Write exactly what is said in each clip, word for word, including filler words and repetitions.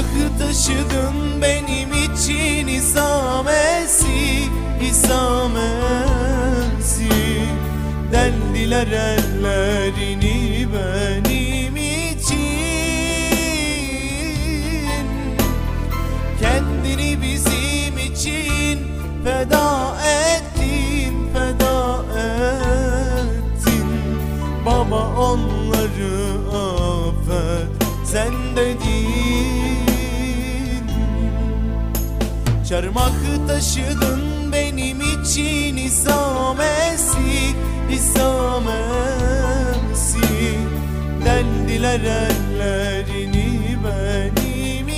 taşıdın benim için İsamesi, İsamesi. Deldiler ellerini benim için. Kendini bizim için feda ettin, feda ettin. Baba onları affet, sen dedin. Çarmıh taşıdın benim için İsamesi, İsamesi. Deldiler ellerini benim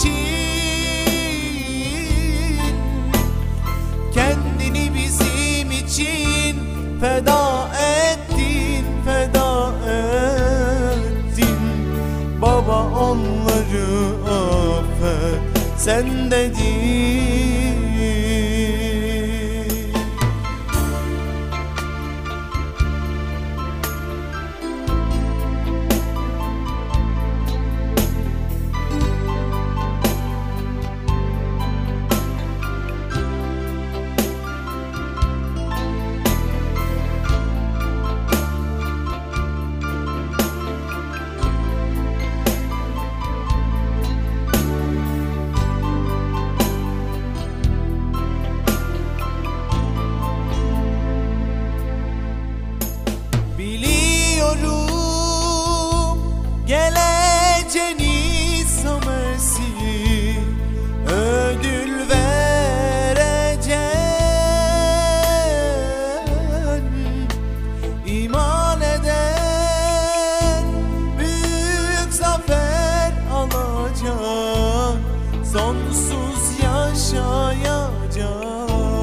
için. Kendini bizim için feda ettin, feda ettin. Baba onları affet, sen dedin. Biliyorum geleceğini samesi, ödül vereceksin. İman eden büyük zafer alacak, sonsuz yaşayacak.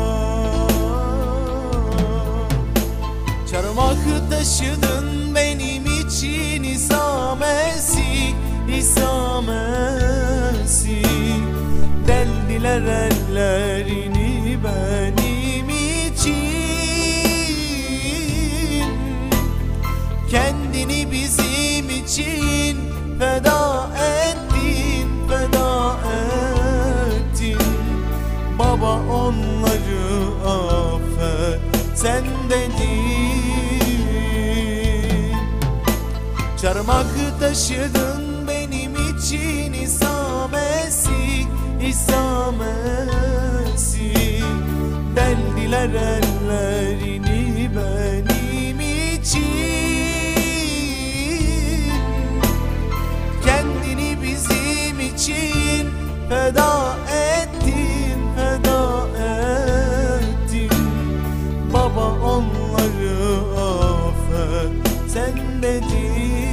Çarmıh taşıdın benim için İsamesi, İsamesi. Deldiler ellerini benim için. Kendini bizim için feda ettin, feda ettin. Baba onları affet, sen dedin. Çarmıh taşıdın benim için İsamesi, İsamesi. Deldiler ellerini benim için. Kendini bizim için feda ettin, feda ettin. Baba onları affet, sen dedin.